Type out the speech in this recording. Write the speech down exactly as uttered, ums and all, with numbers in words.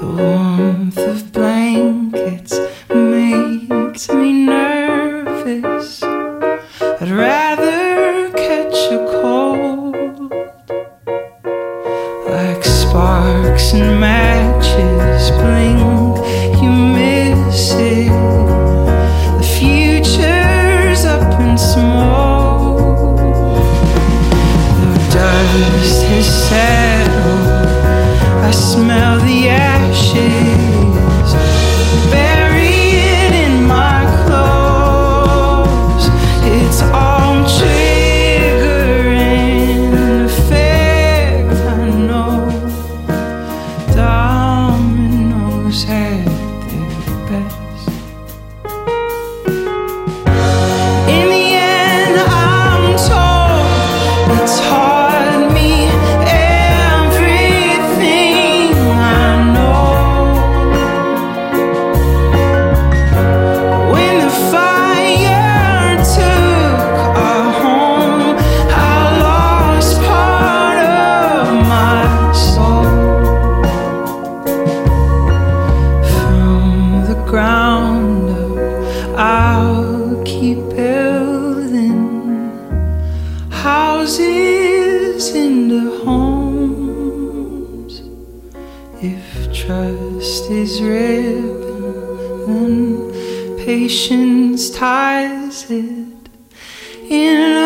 warmth of blankets makes me nervous. I'd rather catch a cold. Like sparks and matches blink, you miss it. The future's up in smoke. The dust has settled, I smell the ashes buried in my clothes. It's all triggering effect, I know. Dominoes at their best. In the end, I'm told it's taught me everything I know. When the fire took our home, I lost part of my soul. From the ground up, I'll keep building houses into homes. If trust is ribbon, then patience ties it in